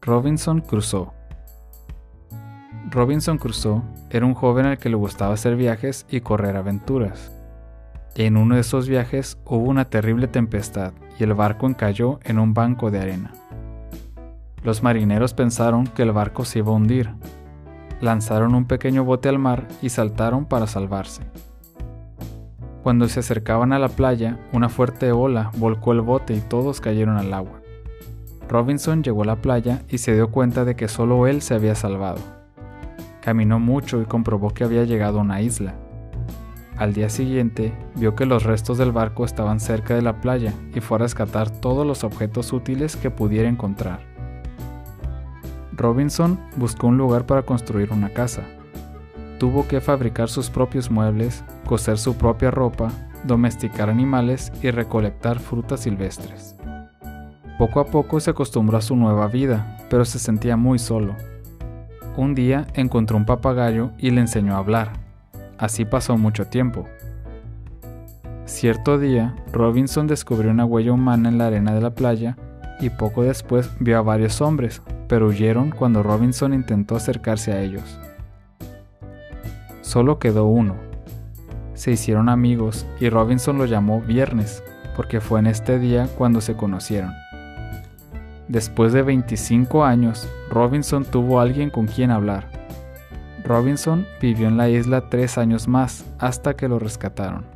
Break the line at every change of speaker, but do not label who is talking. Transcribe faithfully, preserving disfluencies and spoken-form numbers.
Robinson Crusoe. Robinson Crusoe era un joven al que le gustaba hacer viajes y correr aventuras. En uno de esos viajes hubo una terrible tempestad y el barco encalló en un banco de arena. Los marineros pensaron que el barco se iba a hundir. Lanzaron un pequeño bote al mar y saltaron para salvarse. Cuando se acercaban a la playa, una fuerte ola volcó el bote y todos cayeron al agua. Robinson llegó a la playa y se dio cuenta de que solo él se había salvado. Caminó mucho y comprobó que había llegado a una isla. Al día siguiente, vio que los restos del barco estaban cerca de la playa y fue a rescatar todos los objetos útiles que pudiera encontrar. Robinson buscó un lugar para construir una casa. Tuvo que fabricar sus propios muebles, coser su propia ropa, domesticar animales y recolectar frutas silvestres. Poco a poco se acostumbró a su nueva vida, pero se sentía muy solo. Un día encontró un papagayo y le enseñó a hablar. Así pasó mucho tiempo. Cierto día, Robinson descubrió una huella humana en la arena de la playa y poco después vio a varios hombres, pero huyeron cuando Robinson intentó acercarse a ellos. Solo quedó uno. Se hicieron amigos y Robinson lo llamó Viernes, porque fue en este día cuando se conocieron. Después de veinticinco años, Robinson tuvo a alguien con quien hablar. Robinson vivió en la isla tres años más hasta que lo rescataron.